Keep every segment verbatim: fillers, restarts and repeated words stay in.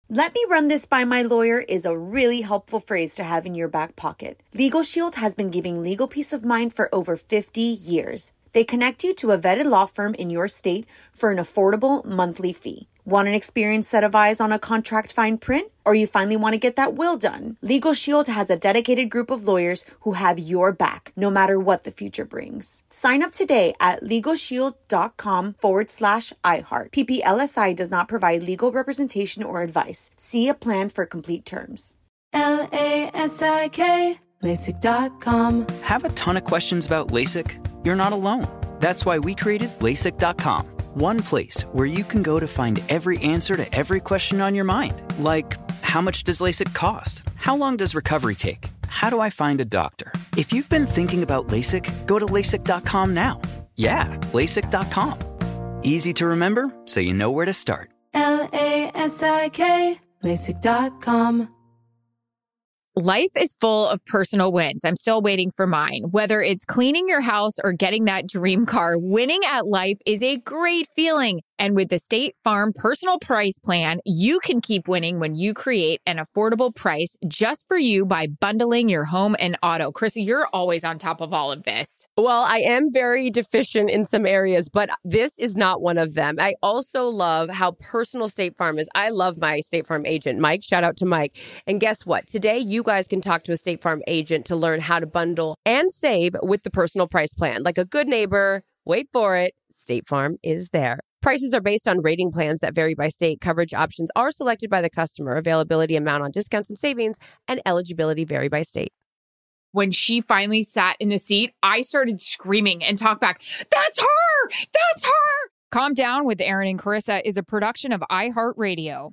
"Let me run this by my lawyer" is a really helpful phrase to have in your back pocket. Legal Shield has been giving legal peace of mind for over fifty years. They connect you to a vetted law firm in your state for an affordable monthly fee. Want an experienced set of eyes on a contract fine print? Or you finally want to get that will done? Legal Shield has a dedicated group of lawyers who have your back, no matter what the future brings. Sign up today at LegalShield.com forward slash iHeart. P P L S I does not provide legal representation or advice. See a plan for complete terms. L A S I K, LASIK dot com. Have a ton of questions about LASIK? You're not alone. That's why we created LASIK dot com. One place where you can go to find every answer to every question on your mind. Like, how much does LASIK cost? How long does recovery take? How do I find a doctor? If you've been thinking about LASIK, go to LASIK dot com now. Yeah, LASIK dot com. Easy to remember, so you know where to start. L A S I K, LASIK dot com. Life is full of personal wins. I'm still waiting for mine. Whether it's cleaning your house or getting that dream car, winning at life is a great feeling. And with the State Farm Personal Price Plan, you can keep winning when you create an affordable price just for you by bundling your home and auto. Krissy, you're always on top of all of this. Well, I am very deficient in some areas, but this is not one of them. I also love how personal State Farm is. I love my State Farm agent, Mike. Shout out to Mike. And guess what? Today, you guys can talk to a State Farm agent to learn how to bundle and save with the Personal Price Plan. Like a good neighbor, wait for it, State Farm is there. Prices are based on rating plans that vary by state. Coverage options are selected by the customer. Availability, amount on discounts and savings, and eligibility vary by state. When she finally sat in the seat, I started screaming and talked back, "That's her! That's her!" Calm Down with Aaron and Carissa is a production of iHeartRadio.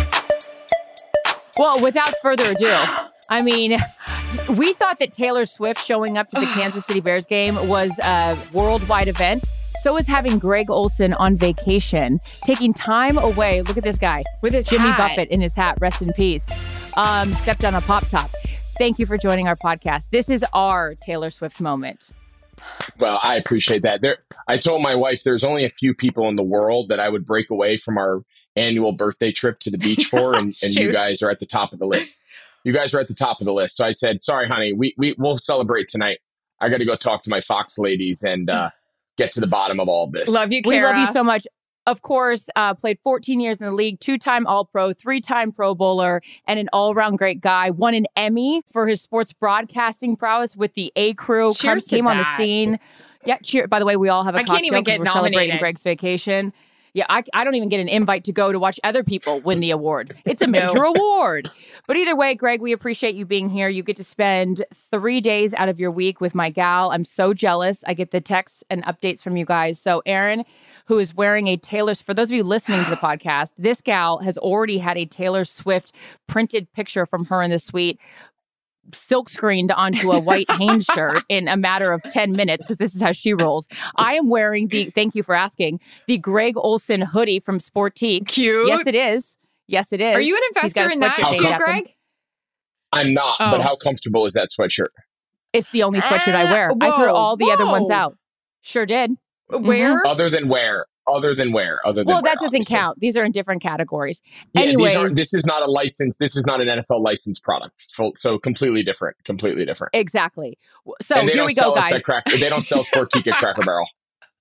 Well, without further ado, I mean, we thought that Taylor Swift showing up to the Kansas City Bears game was a worldwide event. So is having Greg Olsen on vacation, taking time away. Look at this guy. With his Jimmy hat. Buffett in his hat. Rest in peace. Um, stepped on a pop top. Thank you for joining our podcast. This is our Taylor Swift moment. Well, I appreciate that. There, I told my wife there's only a few people in the world that I would break away from our annual birthday trip to the beach for, and, and you guys are at the top of the list. You guys are at the top of the list. So I said, sorry, honey, we, we, we'll celebrate tonight. I got to go talk to my Fox ladies and uh, get to the bottom of all of this. Love you, Kara. We love you so much. Of course, uh, played fourteen years in the league, two-time All-Pro, three-time Pro Bowler, and an all-around great guy. Won an Emmy for his sports broadcasting prowess with the A Crew. Cheers Came to on that. the scene. Yeah, cheer. By the way, we all have a I cocktail can't even get we're nominated. celebrating Greg's vacation. Yeah, I, I don't even get an invite to go to watch other people win the award. It's a major award. But either way, Greg, we appreciate you being here. You get to spend three days out of your week with my gal. I'm so jealous. I get the texts and updates from you guys. So Aaron, who is wearing a Taylor, for those of you listening to the podcast, this gal has already had a Taylor Swift printed picture from her in the suite, silk screened onto a white Hanes shirt in a matter of ten minutes, because this is how she rolls. I am wearing the, thank you for asking, the Greg Olsen hoodie from Sportique. Cute. Yes, it is. Yes, it is. Are you an investor in that too, Greg? I'm not, Oh. but how comfortable is that sweatshirt? It's the only sweatshirt I wear. Ah, I threw whoa, all the other ones whoa. out. Sure did. Where? Other than where? Other than where? Other than Well, where, that doesn't obviously. count. These are in different categories. Yeah, Anyways, these are, this is not a license. This is not an N F L licensed product. So, so completely different. Completely different. exactly. So and they here don't we go, sell us guys. at Crack, they don't sell Sportique at Cracker Barrel.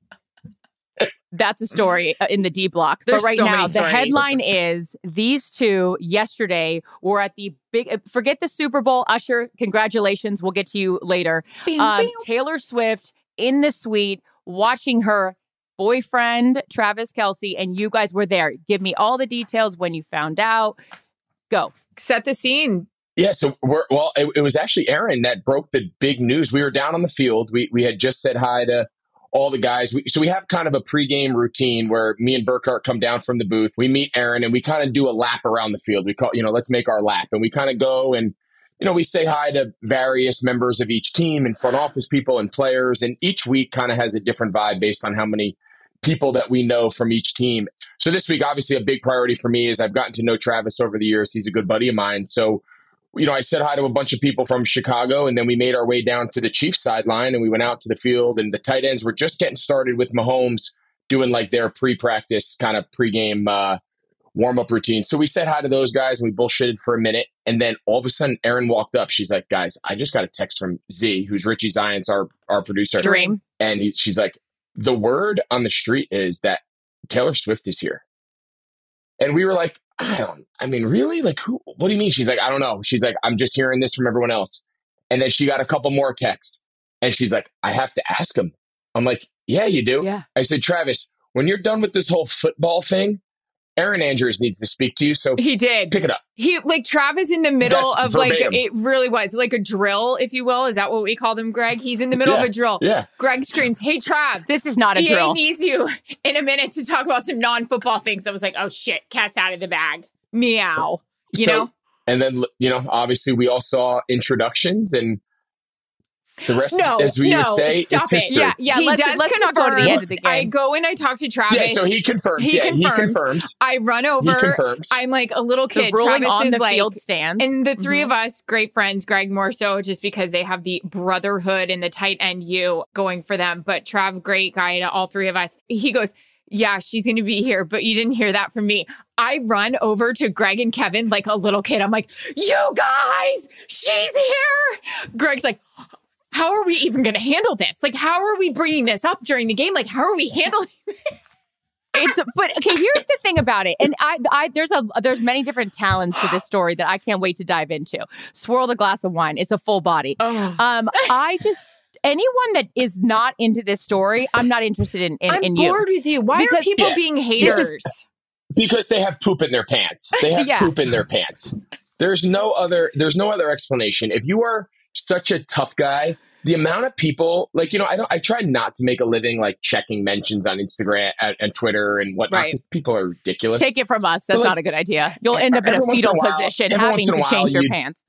That's a story uh, in the D block. There's but right so now, many the stories. headline is these two yesterday were at the big, uh, forget the Super Bowl. Usher, congratulations. We'll get to you later. Um, Taylor Swift in the suite, watching her boyfriend, Travis Kelce, and you guys were there. Give me all the details when you found out. Go. Set the scene. Yeah, so we're well. It, it was actually Aaron that broke the big news. We were down on the field. We we had just said hi to all the guys. We, so we have kind of a pregame routine where me and Burkhart come down from the booth. We meet Aaron and we kind of do a lap around the field. We call, you know, let's make our lap, and we kind of go and you know we say hi to various members of each team and front office people and players, and each week kind of has a different vibe based on how many people that we know from each team. So this week, obviously, a big priority for me is I've gotten to know Travis over the years. He's a good buddy of mine. So, you know, I said hi to a bunch of people from Chicago, and then we made our way down to the Chiefs sideline, and we went out to the field, and the tight ends were just getting started with Mahomes doing like their pre-practice kind of pregame uh, warm-up routine. So we said hi to those guys and we bullshitted for a minute. And then all of a sudden, Erin walked up. She's like, guys, I just got a text from Z, who's Richie Zions, our, our producer. Dream. And he, she's like, the word on the street is that Taylor Swift is here. And we were like, I don't, I mean, really? Like, who, what do you mean? She's like, I don't know. She's like, I'm just hearing this from everyone else. And then she got a couple more texts. And she's like, I have to ask him. I'm like, yeah, you do. Yeah. I said, Travis, when you're done with this whole football thing, Erin Andrews needs to speak to you. So He did. pick it up. He like Travis in the middle That's of like verbatim. it really was like a drill, if you will. Is that what we call them, Greg? He's in the middle Yeah. of a drill. Yeah. Greg screams, "Hey Trav, This is not a E A drill. needs you in a minute to talk about some non-football things." I was like, "Oh shit, cat's out of the bag." Meow. You So- know? And then, you know, obviously we all saw introductions and the rest, No, as we no, would say, stop is it. history. Yeah, yeah. He let's does let's not go to the confirm. end of the game. I go and I talk to Travis. Yeah, so he confirms. He yeah, confirms. he confirms. I run He over. confirms. I'm like a little the kid. ruling Travis on is the like, field stands. and the 3 Mhm. of us, great friends, Greg more so, just because they have the brotherhood and the tight end you going for them. But Trav, great guy to all three of us. He goes, yeah, she's going to be here, but you didn't hear that from me. I run over to Greg and Kevin like a little kid. I'm like, you guys, she's here. Greg's like, how are we even going to handle this? Like, how are we bringing this up during the game? Like, how are we handling It's but okay. Here's the thing about it, and I, I there's a there's many different talents to this story that I can't wait to dive into. Swirl the glass of wine. It's a full body. Oh. Um, I just anyone that is not into this story, I'm not interested in in, I'm in you. bored with you. Why are Because- people Yeah. being haters? Because they have poop in their pants. They have Yeah. poop in their pants. There's no other there's no other explanation. If you are such a tough guy, the amount of people, like, you know, I don't I try not to make a living like checking mentions on Instagram and, and Twitter and whatnot, Right. because people are ridiculous. Take it from us. That's But, like, not a good idea. You'll end up in every a once in a fetal while- position, every having once in a to while change your you- pants.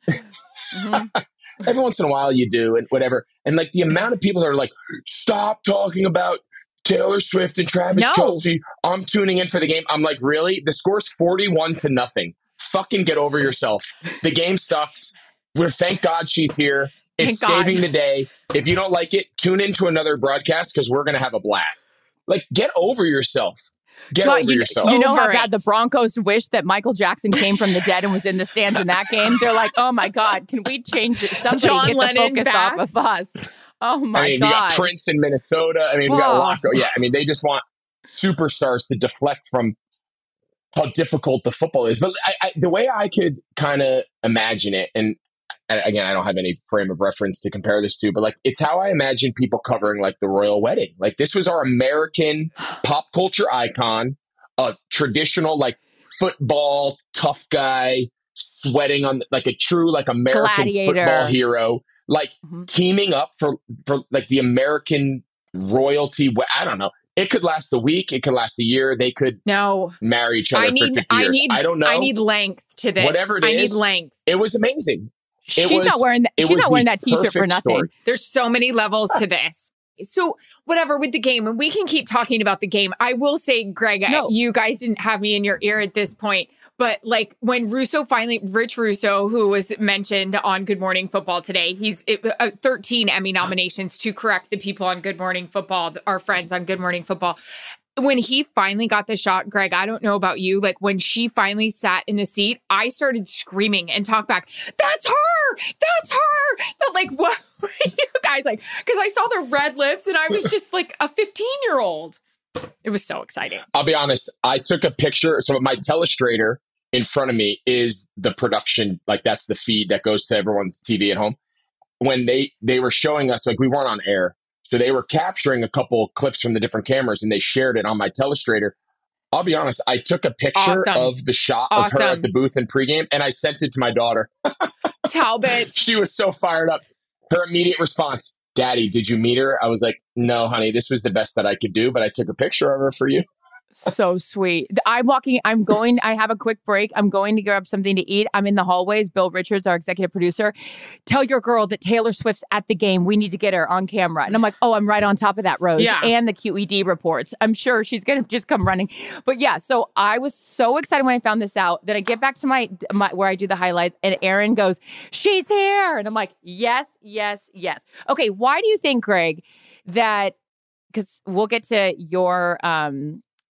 Mhm. Every once in a while you do and whatever. And like the amount of people that are like, stop talking about Taylor Swift and Travis No. Kelce. I'm tuning in for the game. I'm like, really? The score's forty-one to nothing. Fucking get over yourself. The game sucks. We're thank God she's here. It's Thank God. saving the day. If you don't like it, tune into another broadcast because we're gonna have a blast. Like, get over yourself. Get God, over you, yourself. you know how Over bad it. the Broncos wish that Michael Jackson came from the dead and was in the stands in that game. They're like, oh my God, can we change it? Somebody John get Lennon the focus back. off of us. Oh my I mean, God. we got Prince in Minnesota. I mean, we got a Oh. lot. Go- yeah, I mean, they just want superstars to deflect from how difficult the football is. But I, I, the way I could kind of imagine it, and and again, I don't have any frame of reference to compare this to, but like it's how I imagine people covering like the royal wedding. Like this was our American pop culture icon, a traditional like football tough guy sweating on like a true like American Gladiator. football hero, like Mhm. teaming up for for like the American royalty. we- I don't know. It could last a week. It could last a year. They could No. marry each other I for need fifty I years. need I don't know. I need length to this. Whatever it I is, need length. It was amazing. She's was- not wearing that. it She's was not wearing the that T-shirt for perfect nothing. story. There's so many levels to this. So whatever with the game, and we can keep talking about the game. I will say, Greg, I- No. you guys didn't have me in your ear at this point, but like when Russo finally, Rich Russo, who was mentioned on Good Morning Football today, he's it, uh, thirteen Emmy nominations to correct the people on Good Morning Football, our friends on Good Morning Football. When he finally got the shot, Greg, I don't know about you, like when she finally sat in the seat, I started screaming and talk back, that's her, that's her. But like, what were you guys like? Because I saw the red lips and I was just like a fifteen year old. It was so exciting. I'll be honest. I took a picture. So my telestrator in front of me is the production. Like that's the feed that goes to everyone's T V at home. When they they were showing us, like we weren't on air. So they were capturing a couple clips from the different cameras and they shared it on my telestrator. I'll be honest, I took a picture Awesome. of the shot of her Awesome. at the booth in pregame and I sent it to my daughter. Talbot. She was so fired up. Her immediate response, Daddy, did you meet her? I was like, no, honey, this was the best that I could do, but I took a picture of her for you. So sweet. I'm walking, I'm going, I have a quick break. I'm going to grab something to eat. I'm in the hallways. Bill Richards, our executive producer, tell your girl that Taylor Swift's at the game. We need to get her on camera. And I'm like, oh, I'm right on top of that, Rose. Yeah. And the Q E D reports. I'm sure she's going to just come running. But yeah, so I was so excited when I found this out that I get back to my, my where I do the highlights and Erin goes, she's here. And I'm like, yes, yes, yes. Okay, why do you think, Greg, that, because we'll get to your, um,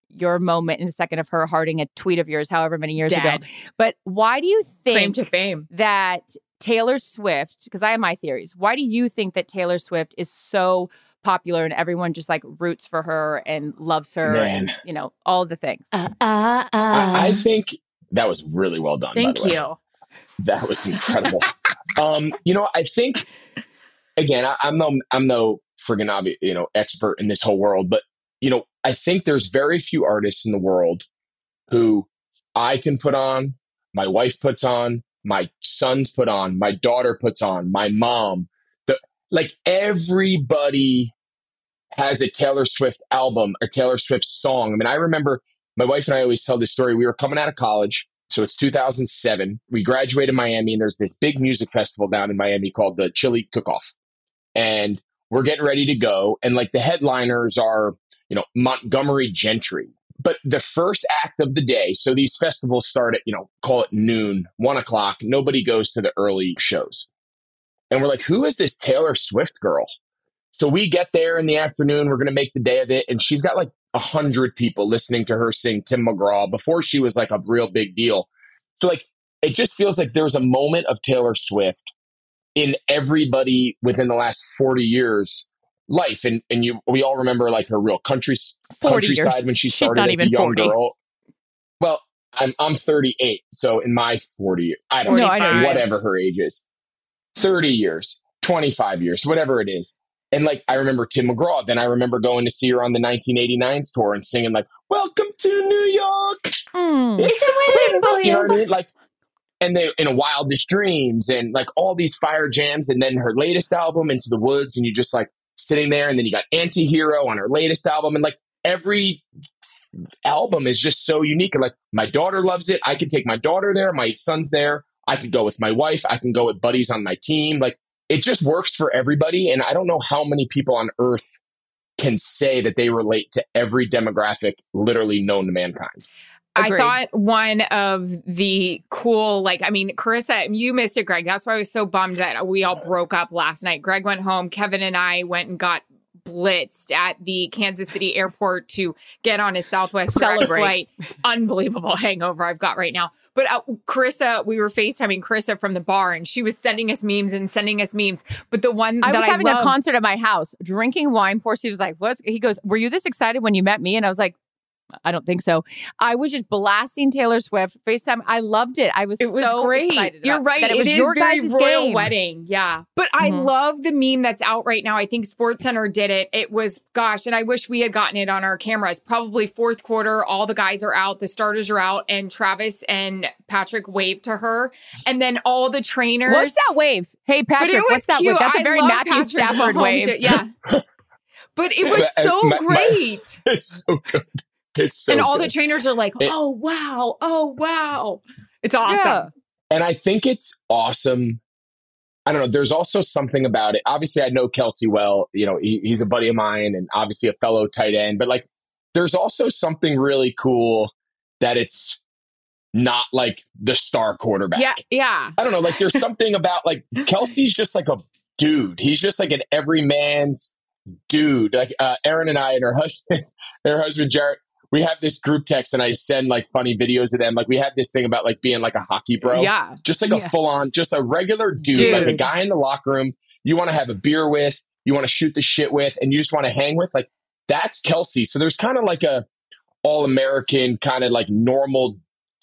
your moment in a second of her hearting a tweet of yours, however many years Dead. ago. But why do you Claim think to fame. that Taylor Swift, because I have my theories, why do you think that Taylor Swift is so popular and everyone just like roots for her and loves her Man. and, you know, all the things? Uh, uh, uh. I, I think that was really well done. Thank by the way. you. That was incredible. um, you know, I think again, I, I'm no, I'm no friggin' obvi- you know, expert in this whole world, but you know, I think there's very few artists in the world who I can put on, my wife puts on, my sons put on, my daughter puts on, my mom, the, like everybody has a Taylor Swift album, a Taylor Swift song. I mean, I remember my wife and I always tell this story. We were coming out of college. So it's two thousand seven. We graduated in Miami, and there's this big music festival down in Miami called the Chili Cook-Off. And we're getting ready to go. And like the headliners are, you know, Montgomery Gentry. But the first act of the day, so these festivals start at, you know, call it noon, one o'clock. Nobody goes to the early shows. And we're like, who is this Taylor Swift girl? So we get there in the afternoon. We're going to make the day of it. And she's got like a hundred people listening to her sing Tim McGraw before she was like a real big deal. So like, it just feels like there's a moment of Taylor Swift in everybody within the last forty years life. And and you, we all remember like her real country, countryside years. when she She's started not as even a young forty. girl. Well, I'm, I'm thirty-eight. So in my forty years, I don't No, know, I know. whatever her age is, thirty years, twenty-five years, whatever it is. And like, I remember Tim McGraw. Then I remember going to see her on the nineteen eighty-nine tour and singing like, welcome to New York. Mm. It's a rainbow. You know what I mean? Like, and they, in Wildest Dreams and like all these fire jams. And then her latest album, Into the Woods. And you just like sitting there. And then you got Anti-Hero on her latest album. And like every album is just so unique. And like my daughter loves it. I can take my daughter there. My son's there. I could go with my wife. I can go with buddies on my team. Like, it just works for everybody. And I don't know how many people on earth can say that they relate to every demographic literally known to mankind. Agreed. I thought one of the cool, like, I mean, Carissa, you missed it, Greg. That's why I was so bummed that we all broke up last night. Greg went home. Kevin and I went and got blitzed at the Kansas City airport to get on his Southwest direct flight. Unbelievable hangover I've got right now. But uh, Carissa, we were FaceTiming Carissa from the bar, and she was sending us memes and sending us memes. But the one I that was I having loved, a concert at my house, drinking wine. Poor Steve was like, "What?" He goes, "Were you this excited when you met me?" And I was like, I don't think so. I was just blasting Taylor Swift FaceTime. I loved it. I was It was so great. excited. You're about right. That it, it was is your very guys' royal game. wedding. Yeah. But I Mhm. love the meme that's out right now. I think SportsCenter did it. It was, gosh, and I wish we had gotten it on our cameras. Probably fourth quarter. All the guys are out. The starters are out. And Travis and Patrick waved to her. And then all the trainers. What's that wave? Hey, But Patrick, it was what's that cute. wave? That's a I very love Matthew Patrick Stafford Mahomes. wave. Yeah. But it was so My- my- great. It's so good. It's so and all good. the trainers are like, It- oh, wow. Oh, wow. It's awesome. Yeah. And I think it's awesome. I don't know. There's also something about it. Obviously, I know Kelsey well. You know, he, he's a buddy of mine and obviously a fellow tight end. But like, there's also something really cool that it's not like the star quarterback. Yeah. Yeah. I don't know. Like, there's something about like Kelsey's just like a dude. He's just like an everyman's dude. Like uh, Erin and I and her husband, and her husband Jarrett. We have this group text and I send like funny videos of them. Like we have this thing about like being like a hockey bro. Yeah. Just like a Yeah. full on, just a regular dude, Dude. like a guy in the locker room you want to have a beer with, you want to shoot the shit with, and you just want to hang with. Like that's Kelsey. So there's kind of like a all American kind of like normal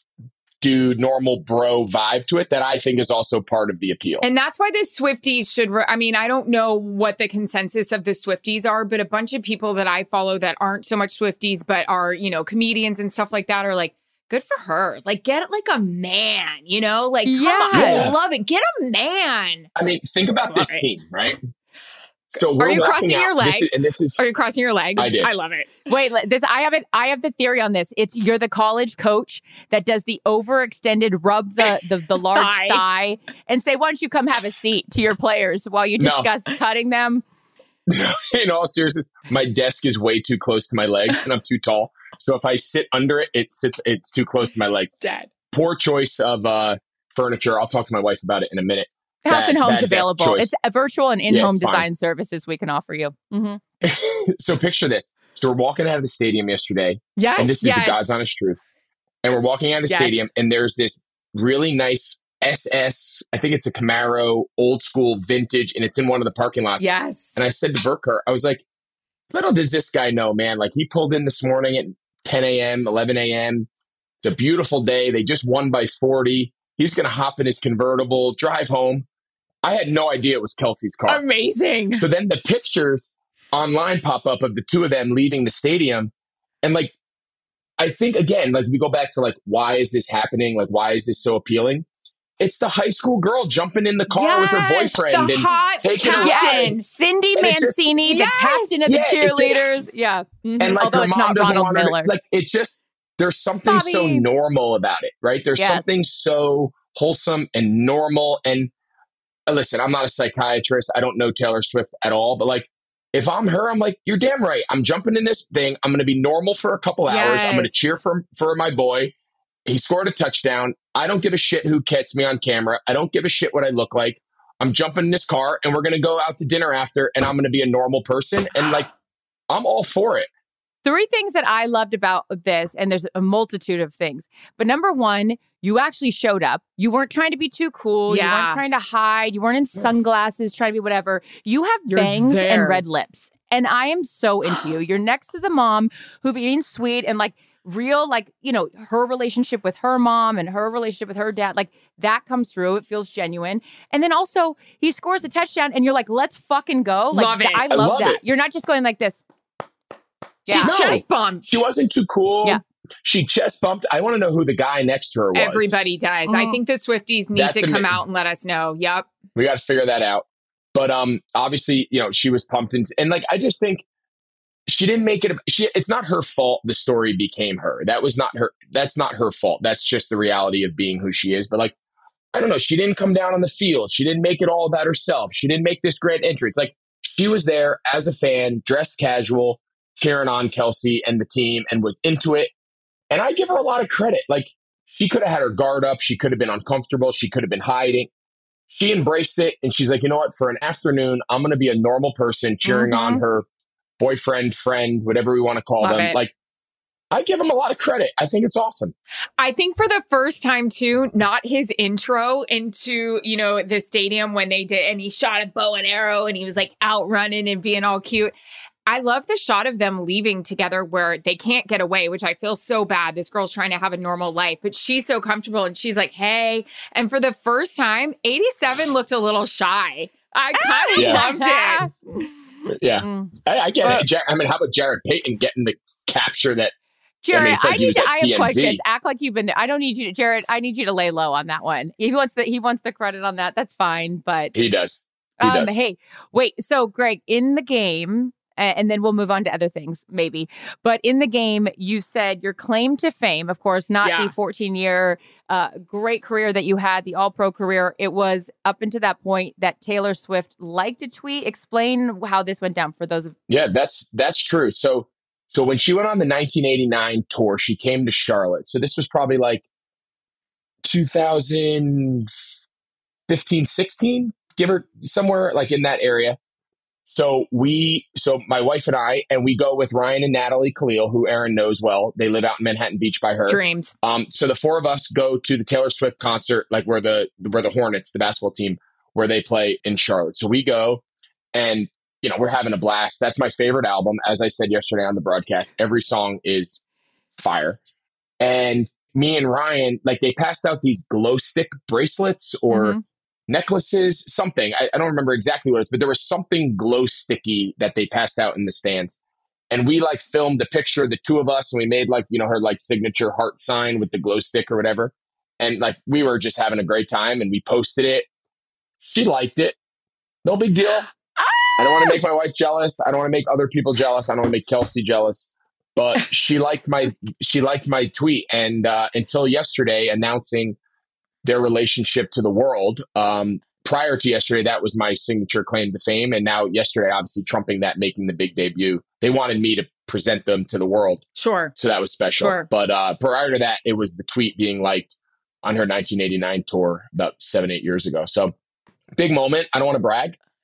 dude, normal bro vibe to it that I think is also part of the appeal. And that's why the Swifties should, re- I mean, I don't know what the consensus of the Swifties are, but a bunch of people that I follow that aren't so much Swifties, but are, you know, comedians and stuff like that are like, good for her. Like, get it like a man, you know? Like, come Yeah. on. I Yeah. love it. Get a man. I mean, think about this Love it. scene, right? So we're Are you walking crossing out. your This legs? is- and this is Are you crossing your legs? I did. I love it. Wait, let- this I have it. I have the theory on this. It's you're the college coach that does the overextended rub the the, the large Thigh. thigh. and say, "Why don't you come have a seat?" to your players while you No. discuss cutting them. in all seriousness, my desk is way too close to my legs and I'm too tall. So if I sit under it, it sits it's too close to my legs. Dead. Poor choice of uh, furniture. I'll talk to my wife about it in a minute. House Bad- and Home's bad desk available. choice. It's a virtual and Yeah, in-home it's fine. design services we can offer you. Mhm. so picture this. So we're walking out of the stadium yesterday. Yes, and this is yes. the God's honest truth. And we're walking out of the Yes. stadium, and there's this really nice S S, I think it's a Camaro, old school vintage, and it's in one of the parking lots. Yes. And I said to Burkhart, I was like, little does this guy know, man. Like, he pulled in this morning at ten a.m., eleven a.m. It's a beautiful day. They just won by forty. He's going to hop in his convertible, drive home. I had no idea it was Kelsey's car. Amazing. So then the pictures online pop up of the two of them leaving the stadium. And like, I think, again, like we go back to like, why is this happening? Like, why is this so appealing? It's the high school girl jumping in the car yes, with her boyfriend the and hot taking a captain. ride. Cindy And it just- Mancini, Yes! the captain of Yeah, the it just- cheerleaders. yeah. Mhm. And like, Although her it's mom not doesn't Ronald want her to- Miller. like, it just, there's something Bobby. so normal about it, right? There's Yes. something so wholesome and normal. And uh, listen, I'm not a psychiatrist. I don't know Taylor Swift at all, but like, if I'm her, I'm like, you're damn right. I'm jumping in this thing. I'm going to be normal for a couple hours. I'm going to Yes. cheer for, for my boy. He scored a touchdown. I don't give a shit who gets me on camera. I don't give a shit what I look like. I'm jumping in this car and we're going to go out to dinner after, and I'm going to be a normal person. And like, I'm all for it. Three things that I loved about this, and there's a multitude of things. But number one, you actually showed up. You weren't trying to be too cool. You Yeah. weren't trying to hide. You weren't in sunglasses, trying to be whatever. You have You're bangs there. and red lips. And I am so into you. You're next to the mom who being sweet and like real, like, you know, her relationship with her mom and her relationship with her dad, like that comes through. It feels genuine. And then also he scores a touchdown and you're like, let's fucking go. Like, Love it. I I love, love that. it. You're not just going like this. Yeah. She No. chest bumped. She wasn't too cool. Yeah. She chest bumped. I want to know who the guy next to her was. Everybody does. I Oh. think the Swifties need That's to come ama- out and let us know. Yep. We got to figure that out. But um, obviously, you know, she was pumped. And, and like, I just think she didn't make it. She, it's not her fault the story became her. That was not her. That's not her fault. That's just the reality of being who she is. But like, I don't know. She didn't come down on the field. She didn't make it all about herself. She didn't make this grand entrance. Like, she was there as a fan, dressed casual, cheering on Kelsey and the team, and was into it. And I give her a lot of credit. Like, she could have had her guard up. She could have been uncomfortable. She could have been hiding. She embraced it. And she's like, you know what? For an afternoon, I'm going to be a normal person cheering Mhm. on her boyfriend, friend, whatever we want to call Love them. it. Like, I give him a lot of credit. I think it's awesome. I think for the first time too, not his intro into, you know, the stadium when they did, and he shot a bow and arrow and he was like out running and being all cute. I love the shot of them leaving together where they can't get away, which I feel so bad. This girl's trying to have a normal life, but she's so comfortable and she's like, hey. And for the first time, eighty-seven looked a little shy. I kind of Yeah. loved it. Yeah. Mm. I, I get Uh, it. Jar- I mean, how about Jared Payton getting the capture that? Jared, I I, mean, it's like he need was to. at I have T M Z. questions. Act like you've been there. I don't need you to, Jared. I need you to lay low on that one. He wants the he wants the credit on that. That's fine. But He does. He um, does. hey, wait. So, Greg, in the game, a- and then we'll move on to other things, maybe. But in the game, you said your claim to fame, of course, not Yeah. the fourteen year uh, great career that you had, the All Pro career. It was up until that point that Taylor Swift liked a tweet. Explain how this went down for those of. Yeah, that's that's true. So so when she went on the nineteen eighty-nine tour, she came to Charlotte. So this was probably like two thousand fifteen, sixteen, give her somewhere like in that area. So we, so my wife and I, and we go with Ryan and Natalie Khalil, who Aaron knows well. They live out in Manhattan Beach by her. Dreams. Um, so the four of us go to the Taylor Swift concert, like where the where the Hornets, the basketball team, where they play in Charlotte. So we go, and you know we're having a blast. That's my favorite album, as I said yesterday on the broadcast. Every song is fire. And me and Ryan, like they passed out these glow stick bracelets or Mhm. necklaces, something. I, I don't remember exactly what it was, but there was something glow sticky that they passed out in the stands. And we like filmed a picture of the two of us, and we made like, you know, her like signature heart sign with the glow stick or whatever. And like we were just having a great time, and we posted it. She liked it. No big deal. I don't want to make my wife jealous. I don't want to make other people jealous. I don't want to make Kelsey jealous. But she liked my she liked my tweet, and uh, until yesterday, announcing their relationship to the world. Um, prior to yesterday, that was my signature claim to fame, and now yesterday, obviously trumping that, making the big debut. They wanted me to present them to the world, Sure. so that was special. Sure. But uh, prior to that, it was the tweet being liked on her nineteen eighty-nine tour about seven, eight years ago. So big moment. I don't want to brag.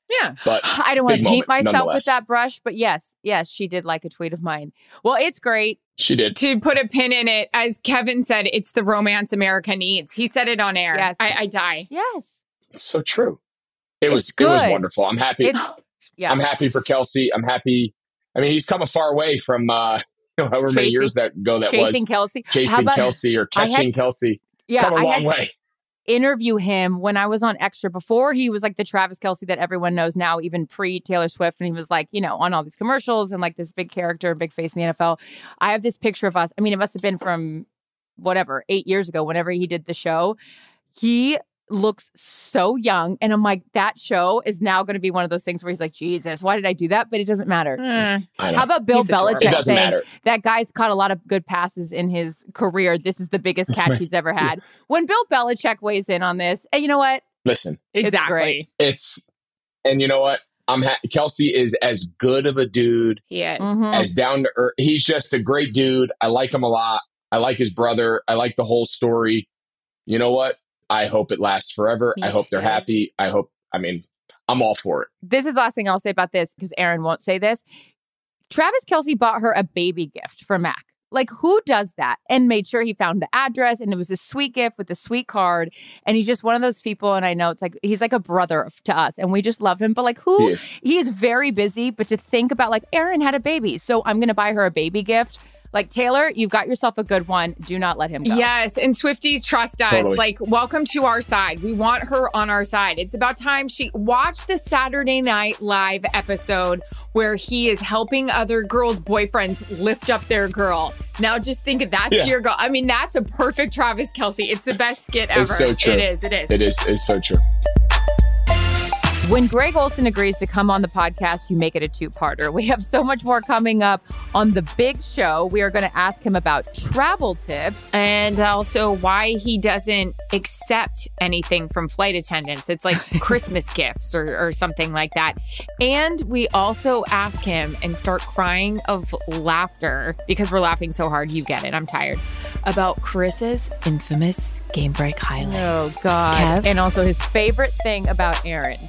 Yeah. But I don't want to paint moment, myself with that brush, but yes, yes, she did like a tweet of mine. Well, it's great. She did. To put a pin in it, as Kevin said, it's the romance America needs. He said it on air. Yes. I, I die. Yes. It's so true. It It's was good. it was wonderful. I'm happy. It's, yeah. I'm happy for Kelsey. I'm happy. I mean, he's come a far way from uh, you know, however many Chasing- years that ago that Chasing was. Kelsey. How Chasing about- Kelsey or I had catching to- Kelsey. It's Yeah, come a I long had to way. interview him when I was on Extra before he was like the Travis Kelsey that everyone knows now, even pre Taylor Swift. And he was like, you know, on all these commercials and like this big character, big face in the N F L. I have this picture of us. I mean, it must have been from whatever, eight years ago, whenever he did the show. He looks so young. And I'm like, that show is now going to be one of those things where he's like, Jesus, why did I do that? But it doesn't matter. Eh. I know. How about Bill He's adorable. It Belichick doesn't saying matter. that guy's caught a lot of good passes in his career? This is the biggest catch he's ever had. When Bill Belichick weighs in on this, and you know what? Listen, Exactly. great. it's and you know what? I'm ha- Kelsey is as good of a dude He is. Mhm. as down to earth. He's just a great dude. I like him a lot. I like his brother. I like the whole story. You know what? I hope it lasts forever. Me I hope they're too. happy. I hope, I mean, I'm all for it. This is the last thing I'll say about this because Aaron won't say this. Travis Kelsey bought her a baby gift for Mac. Like, who does that? And made sure he found the address, and it was a sweet gift with a sweet card. And he's just one of those people. And I know it's like he's like a brother to us, and we just love him. But like, who? He is. He is very busy. But to think about, like, Aaron had a baby, so I'm going to buy her a baby gift. Like, Taylor, you've got yourself a good one. Do not let him go. Yes, and Swifties, trust us. Totally. Like, welcome to our side. We want her on our side. It's about time she watch the Saturday Night Live episode where he is helping other girls' boyfriends lift up their girl. Now, just think if that's Yeah. your girl. I mean, that's a perfect Travis Kelsey. It's the best skit ever. It's so true. It is. It is. It is. It's so true. When Greg Olsen agrees to come on the podcast, you make it a two-parter. We have so much more coming up on the big show. We are going to ask him about travel tips. And also why he doesn't accept anything from flight attendants. It's like Christmas gifts or, or something like that. And we also ask him and start crying of laughter because we're laughing so hard. You get it. I'm tired. About Carissa's infamous game break highlights. Oh, God. Kev? And also his favorite thing about Aaron.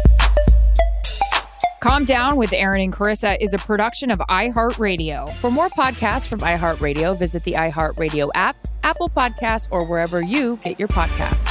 Calm Down with Aaron and Carissa is a production of iHeartRadio. For more podcasts from iHeartRadio, visit the iHeartRadio app, Apple Podcasts, or wherever you get your podcasts.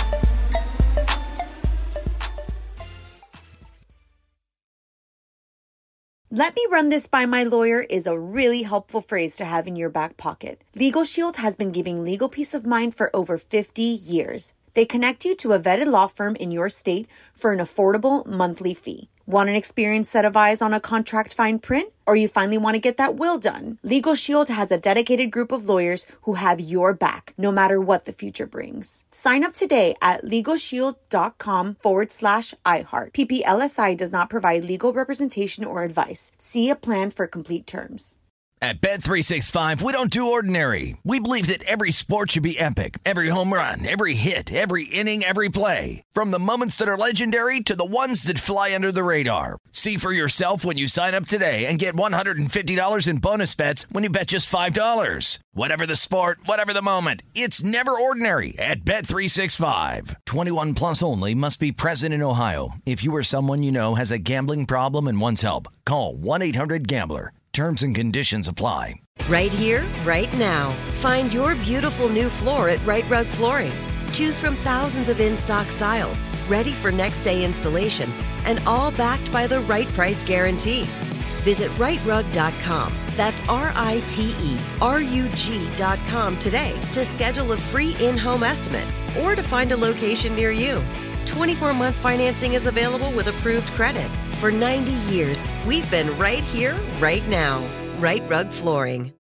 Let me run this by my lawyer is a really helpful phrase to have in your back pocket. Legal Shield has been giving legal peace of mind for over fifty years. They connect you to a vetted law firm in your state for an affordable monthly fee. Want an experienced set of eyes on a contract fine print? Or you finally want to get that will done? Legal Shield has a dedicated group of lawyers who have your back, no matter what the future brings. Sign up today at LegalShield.com forward slash iHeart. P P L S I does not provide legal representation or advice. See a plan for complete terms. At Bet three sixty-five, we don't do ordinary. We believe that every sport should be epic. Every home run, every hit, every inning, every play. From the moments that are legendary to the ones that fly under the radar. See for yourself when you sign up today and get one hundred fifty dollars in bonus bets when you bet just five dollars. Whatever the sport, whatever the moment, it's never ordinary at Bet three sixty-five. twenty-one plus only. Must be present in Ohio. If you or someone you know has a gambling problem and wants help, call one eight hundred gambler. Terms and conditions apply. Right here, right now. Find your beautiful new floor at Right Rug Flooring. Choose from thousands of in-stock styles, ready for next day installation, and all backed by the right price guarantee. Visit right rug dot com. That's R I T E R U G dot com today to schedule a free in-home estimate or to find a location near you. twenty-four month financing is available with approved credit. For ninety years, we've been right here, right now. Right Rug Flooring.